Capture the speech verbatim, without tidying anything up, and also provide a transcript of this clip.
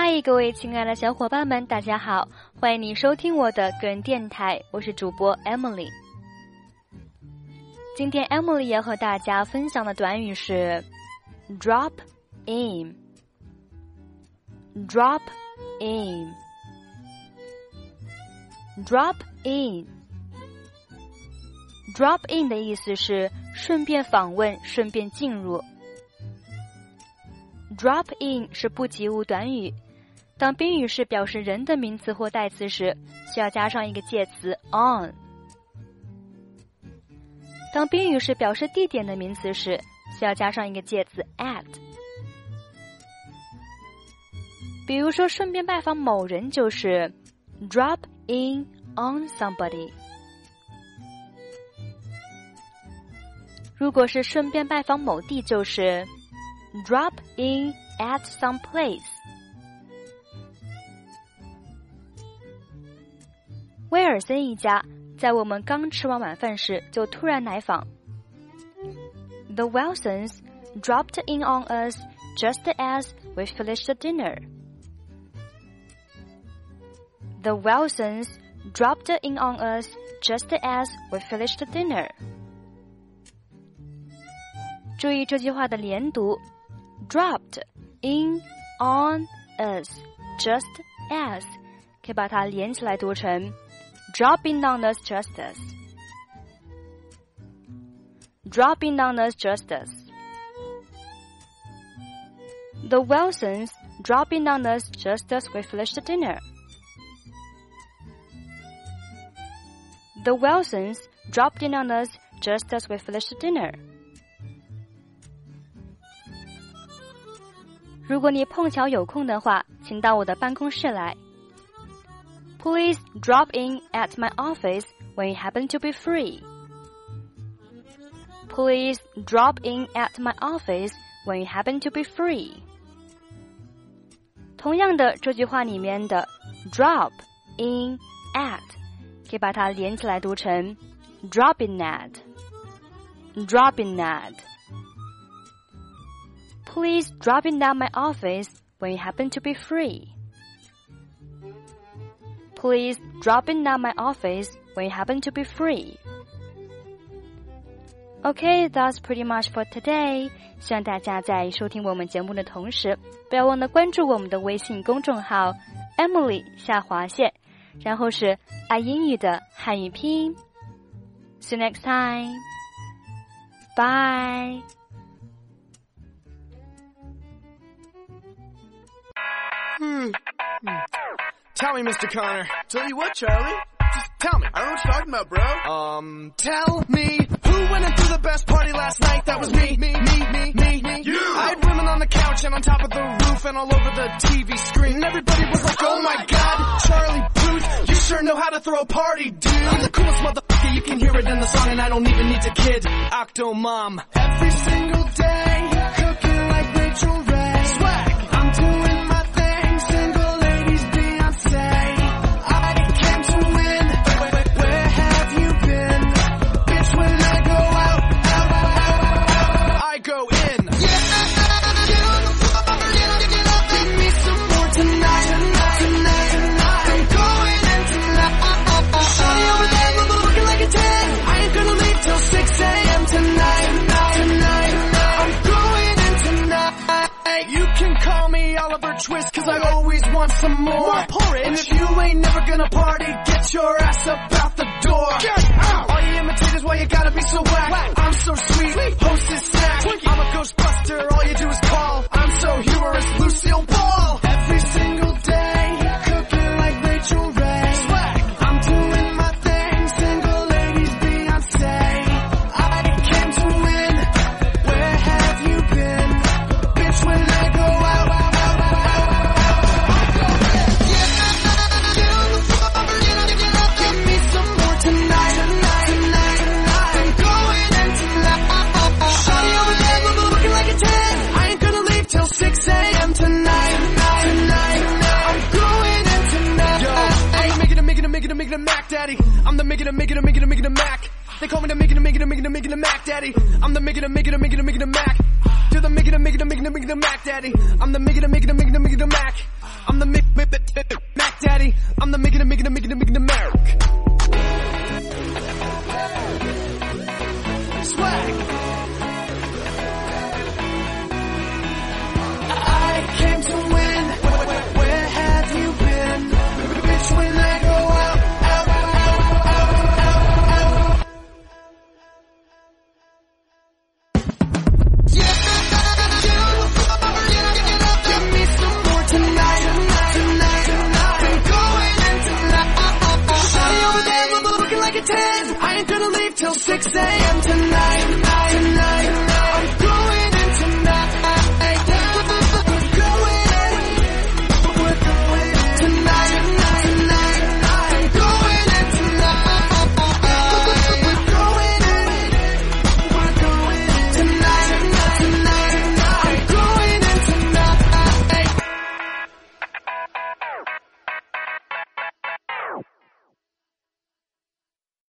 嗨，各位亲爱的小伙伴们，大家好，欢迎你收听我的个人电台，我是主播 Emily。今天 Emily 要和大家分享的短语是 drop in drop in drop in drop in 的意思是顺便访问，顺便进入。drop in 是不及物短语，当宾语是表示人的名词或代词时，需要加上一个介词 on。当宾语是表示地点的名词时，需要加上一个介词 at。比如说，顺便拜访某人就是 drop in on somebody。如果是顺便拜访某地，就是 drop in at some place。威尔森一家在我们刚吃完晚饭时就突然来访。The Wilsons dropped in on us just as we finished dinner. The Wilsons dropped in on us just as we finished dinner. 注意这句话的连读 dropped in on us just as 可以把它连起来读成 dropping on us just as dropping on us just as The Wilsons dropping on us just as we finished dinner. The Wilsons dropped in on us just as we finished dinner. 如果你碰巧有空的话，请到我的办公室来。Please drop in at my office when you happen to be free. Please drop in at my office when you happen to be free. 同样的，这句话里面的 drop in at 可以把它连起来读成 drop in at. Drop in at.Please drop in at my office when you happen to be free. Please drop in at my office when you happen to be free. Okay, that's pretty much for today. 希望大家在收听我们节目的同时，不要忘了关注我们的微信公众号 Emily 下划线，然后是爱英语的汉语拼音。See you next time. Bye. Hmm. Tell me, Mister Connor. Tell you what, Charlie? Just tell me. I don't know what you're talking about, bro. Um, tell me who went into the best party last night? That was me, me, me, me, me, me. You! I had women on the couch and on top of the roof and all over the T V screen. And everybody was like, oh my god, Charlie Puth, you sure know how to throw a party, dude. I'm the coolest motherfucker, you can hear it in the song and I don't even need to kid. Octomom. Every single day, cooking like Rachel Ray. Swag. I'm doing my thing, single ladies Beyonce. I came to win, where have you been? Bitch, when I go out, out, out, out, I go in. Yeah, get on the floor, get up, get up. Give me some more tonight, tonight, tonight, tonight. I'm going in tonight. Shawty over there, looking like a ten. I ain't gonna leave till six a.m. tonight, tonight, tonight. I'm going in tonight. You can call me Oliver Twist, cause I always want some more porridge. And if you ain't never gonna party, get your ass up out the door. Get out! All you imitators, why you gotta be so whack? whack. I'm so sweet, sweet. Hostess snack. Twinkie. I'm a Ghostbuster, all you do is call. I'm so humorous, Lucille Ball. Every single day, cooking like Rachel Ray. Swag. I'm doing my thing, single ladies Beyonce. I came to win, where have you been? Bitch, when I go out, out, out, out, out, I go in. Yeah, get on the floor, get up, get up. Give me some more tonight, tonight, tonight, tonight. I'm going in tonight. Shawty over there, looking like a ten. I ain't gonna leave till six a.m. tonight, tonight, tonight. I'm going in tonight. Yo, I'm the making a making a making a making a Mac Daddy. I'm the making a making a making a making a Mac. They call me the making a making a making a making a Mac Daddy. I'm the making a making a making a making a Mac. to the Mickey, the Mickey, the Mickey, the Mickey, the Mac Daddy. I'm the Mickey, the Mickey, the Mickey, the Mickey, the Mac. I'm the Mick, Mick, Mick, Mick, Mac Daddy. I'm the Mickey, the Mickey, the Mickey, the Mickey, the Mac. Swag. I came to win. Where, where, where have you been? Bitch, when I go out, out, out, out, out, out. Yeah, give me some more tonight, tonight, tonight, tonight. I'm going in tonight. Shawty over there looking like a ten. I ain't gonna leave till six a.m. tonight.